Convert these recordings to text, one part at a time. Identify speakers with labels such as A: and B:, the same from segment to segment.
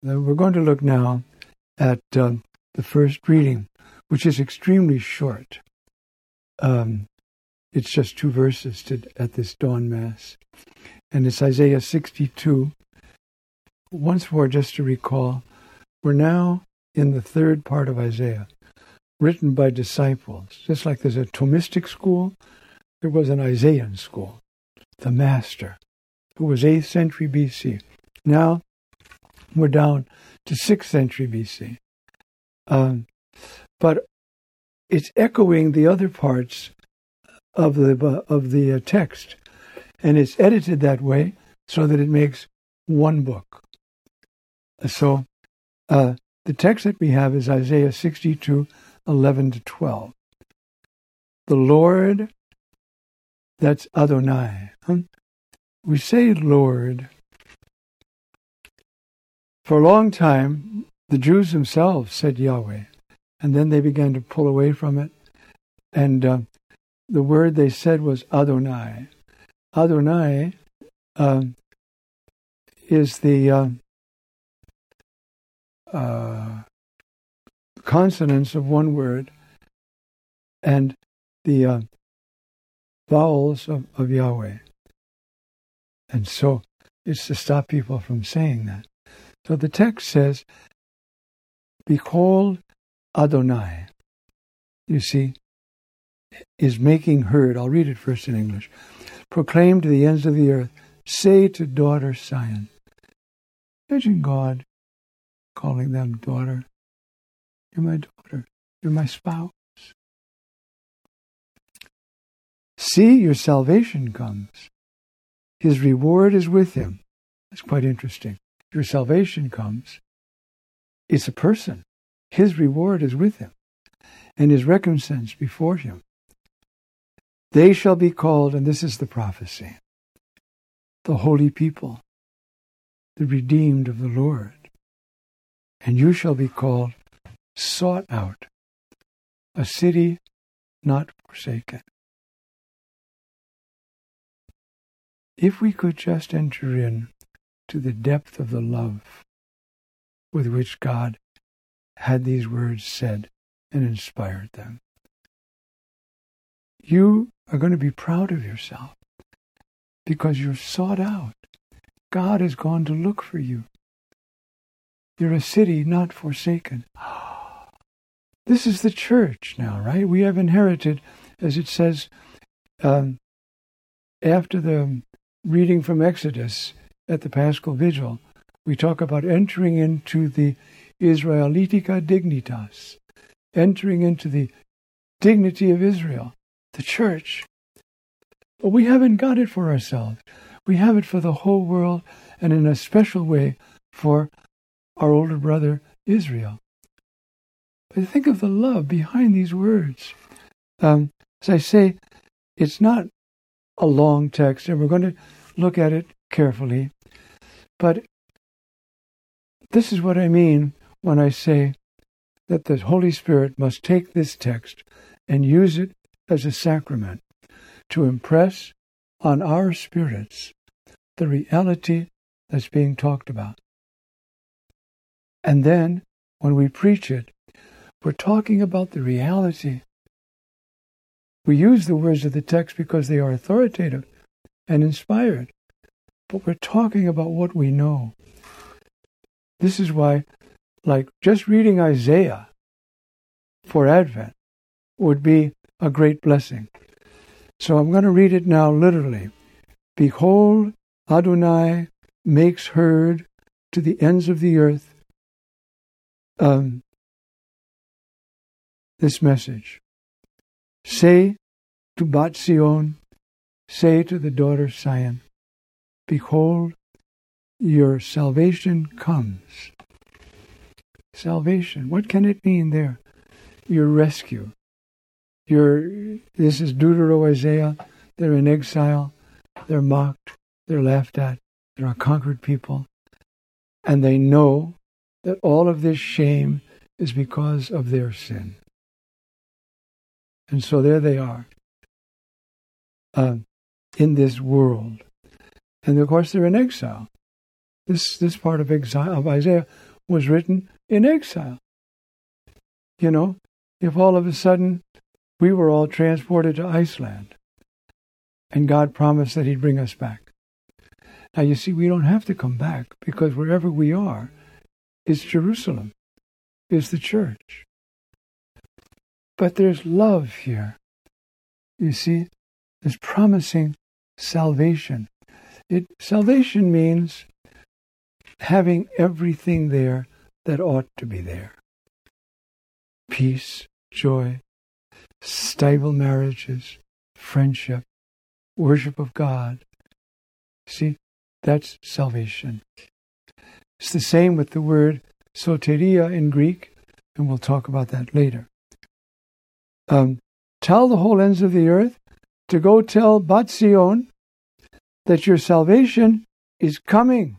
A: We're going to look now at the first reading, which is extremely short. It's just 2 verses at this dawn mass. And it's Isaiah 62. Once more, just to recall, we're now in the third part of Isaiah, written by disciples. Just like there's a Thomistic school, there was an Isaiah school, the master, who was 8th century BC. Now we're down to 6th century BC. But it's echoing the other parts of the text, and it's edited that way so that it makes one book. So the text that we have is Isaiah 62, 11 to 12. The Lord, that's Adonai. We say Lord. For a long time, the Jews themselves said Yahweh, and then they began to pull away from it, and the word they said was Adonai. Adonai is the consonants of one word and the vowels of Yahweh. And so it's to stop people from saying that. So the text says, behold, Adonai, you see, is making heard. I'll read it first in English. Proclaim to the ends of the earth, say to daughter Zion. Imagine God calling them daughter. You're my daughter. You're my spouse. See, your salvation comes. His reward is with him. That's quite interesting. Your salvation comes. It's a person. His reward is with him, and his recompense before him. They shall be called, and this is the prophecy, the holy people, the redeemed of the Lord. And you shall be called sought out, a city not forsaken. If we could just enter in to the depth of the love with which God had these words said and inspired them, you are going to be proud of yourself because you're sought out. God has gone to look for you. You're a city not forsaken. This is the church now, right? We have inherited, as it says, after the reading from Exodus at the Paschal Vigil, we talk about entering into the Israelitica dignitas, entering into the dignity of Israel, the church. But we haven't got it for ourselves. We have it for the whole world, and in a special way for our older brother Israel. But think of the love behind these words. As I say, it's not a long text, and we're going to look at it carefully. But this is what I mean when I say that the Holy Spirit must take this text and use it as a sacrament to impress on our spirits the reality that's being talked about. And then, when we preach it, we're talking about the reality. We use the words of the text because they are authoritative and inspired, but we're talking about what we know. This is why, like, just reading Isaiah for Advent would be a great blessing. So I'm going to read it now literally. Behold, Adonai makes heard to the ends of the earth this message. Say to Bat Zion, say to the daughter Zion, behold, your salvation comes. Salvation, what can it mean there? Your rescue. This is Deutero-Isaiah. They're in exile. They're mocked. They're laughed at. They're a conquered people. And they know that all of this shame is because of their sin. And so there they are in this world. And of course they're in exile. This part of exile of Isaiah was written in exile. You know, if all of a sudden we were all transported to Iceland and God promised that He'd bring us back. Now you see, we don't have to come back because wherever we are is Jerusalem, is the church. But there's love here. You see, there's promising salvation. Salvation means having everything there that ought to be there. Peace, joy, stable marriages, friendship, worship of God. See, that's salvation. It's the same with the word soteria in Greek, and we'll talk about that later. Tell the whole ends of the earth to go tell Bat Zion that your salvation is coming.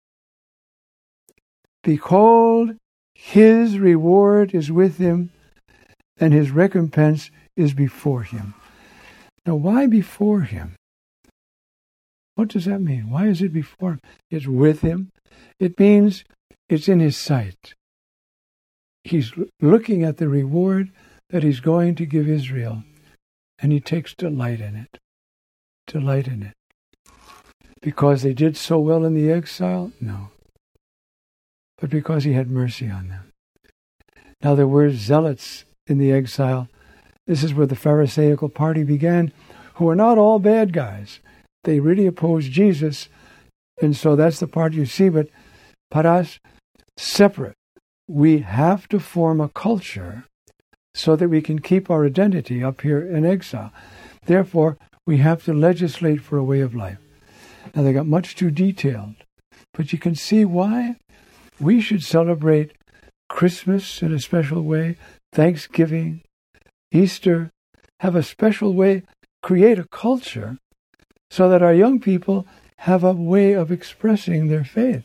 A: Behold, His reward is with Him, and His recompense is before Him. Now, why before Him? What does that mean? Why is it before Him? It's with Him. It means it's in His sight. He's looking at the reward that He's going to give Israel, and He takes delight in it. Delight in it. Because they did so well in the exile? No. But because He had mercy on them. Now there were zealots in the exile. This is where the Pharisaical party began, who were not all bad guys. They really opposed Jesus, and so that's the part you see, but paras, separate. We have to form a culture so that we can keep our identity up here in exile. Therefore, we have to legislate for a way of life. Now, they got much too detailed, but you can see why we should celebrate Christmas in a special way, Thanksgiving, Easter, have a special way, create a culture so that our young people have a way of expressing their faith.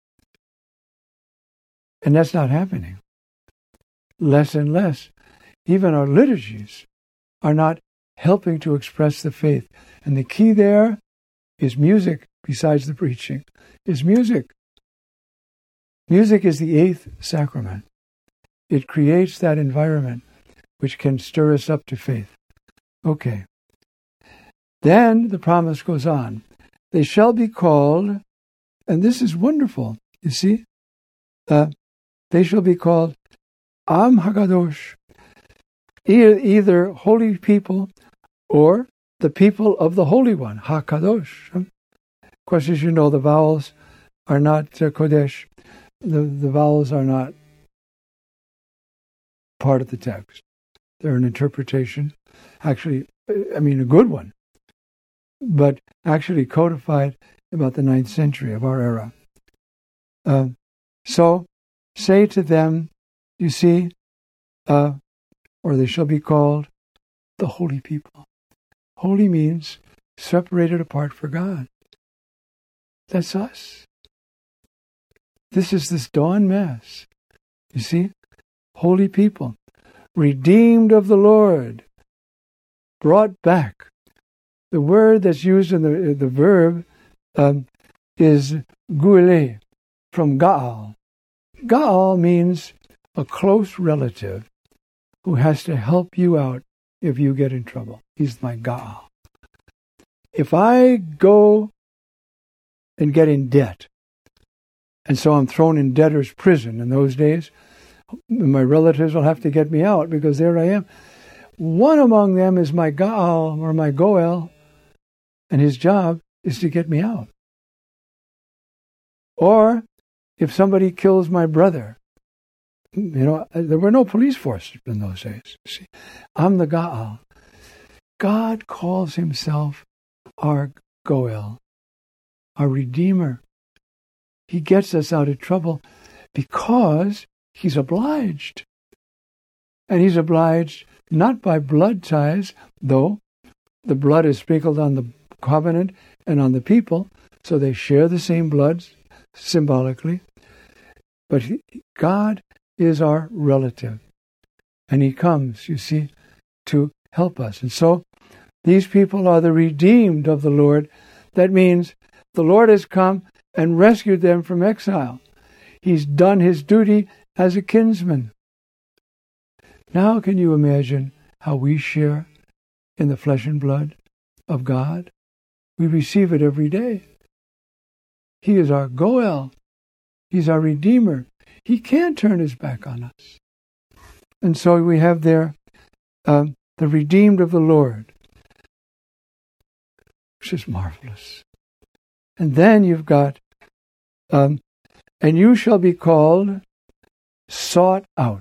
A: And that's not happening. Less and less. Even our liturgies are not helping to express the faith. And the key there is music, besides the preaching, is music. Music is the eighth sacrament. It creates that environment which can stir us up to faith. Okay. Then the promise goes on. They shall be called, and this is wonderful, you see, they shall be called Am Hakadosh, either holy people or the people of the Holy One, Hakadosh. Of course, as you know, the vowels are not Kodesh. The vowels are not part of the text. They're an interpretation, actually, I mean, a good one, but actually codified about the 9th century of our era. So, say to them, you see, or they shall be called the holy people. Holy means separated apart for God. That's us. This is this dawn mass. You see, holy people, redeemed of the Lord, brought back. The word that's used in the verb is guele, from Gaal. Gaal means a close relative who has to help you out if you get in trouble. He's my Gaal. If I go and get in debt, and so I'm thrown in debtor's prison in those days, my relatives will have to get me out because there I am. One among them is my Gaal or my Goel, and his job is to get me out. Or if somebody kills my brother, you know, there were no police forces in those days. See, I'm the Gaal. God calls Himself our Goel, our Redeemer. He gets us out of trouble because He's obliged. And He's obliged not by blood ties, though the blood is sprinkled on the covenant and on the people, so they share the same blood symbolically. But God is our relative. And He comes, you see, to help us. And so these people are the redeemed of the Lord. That means the Lord has come and rescued them from exile. He's done his duty as a kinsman. Now can you imagine how we share in the flesh and blood of God? We receive it every day. He is our Goel. He's our Redeemer. He can't turn his back on us. And so we have there the redeemed of the Lord, which is marvelous. And then you've got, and you shall be called sought out.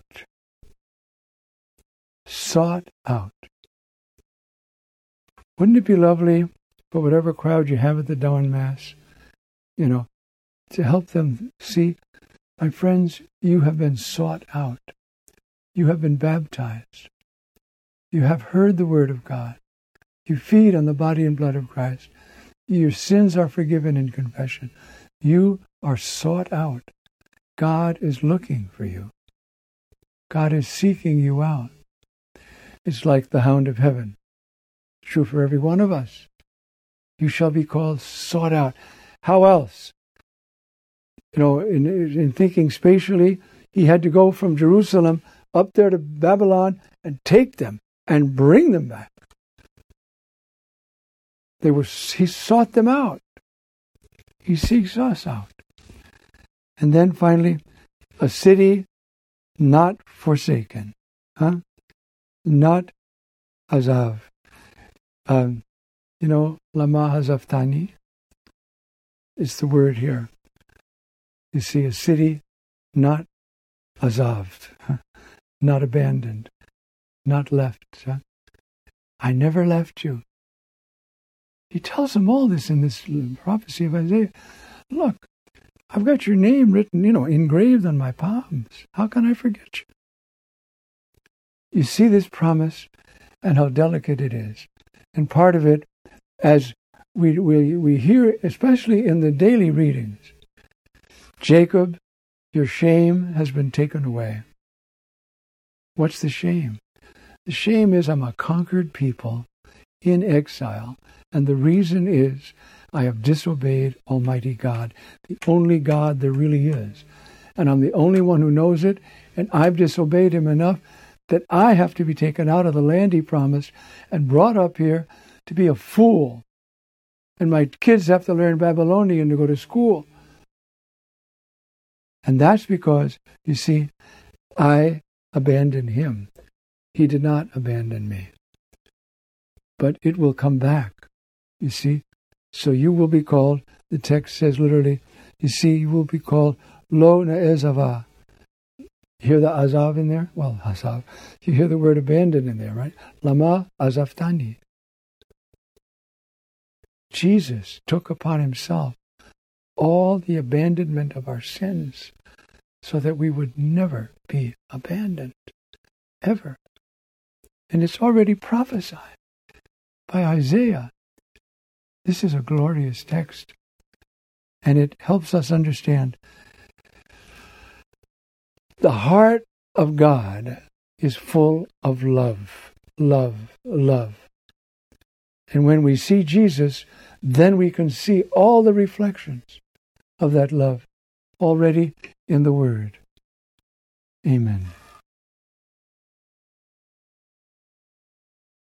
A: Sought out. Wouldn't it be lovely for whatever crowd you have at the dawn mass, to help them see, my friends, you have been sought out. You have been baptized. You have heard the word of God. You feed on the body and blood of Christ. Your sins are forgiven in confession. You are sought out. God is looking for you. God is seeking you out. It's like the hound of heaven. True for every one of us. You shall be called sought out. How else? In thinking spatially, he had to go from Jerusalem up there to Babylon and take them and bring them back. He sought them out. He seeks us out. And then finally, a city not forsaken. Not Azav. Lama Hazaftani is the word here. You see, a city not Azaved, not abandoned, not left. I never left you. He tells them all this in this prophecy of Isaiah. Look, I've got your name written, engraved on my palms. How can I forget you? You see this promise and how delicate it is. And part of it, as we hear, especially in the daily readings, Jacob, your shame has been taken away. What's the shame? The shame is I'm a conquered people in exile, and the reason is I have disobeyed Almighty God, the only God there really is. And I'm the only one who knows it, and I've disobeyed him enough that I have to be taken out of the land he promised and brought up here to be a fool. And my kids have to learn Babylonian to go to school. And that's because, you see, I abandoned him. He did not abandon me. But it will come back, you see. So you will be called, the text says literally, you see, you will be called Lo Ne'ezavah. Hear the Azav in there? Well, Azav. You hear the word abandon in there, right? Lama Azaftani. Jesus took upon himself all the abandonment of our sins so that we would never be abandoned, ever. And it's already prophesied by Isaiah. This is a glorious text, and it helps us understand the heart of God is full of love, love, love. And when we see Jesus, then we can see all the reflections of that love already in the Word. Amen.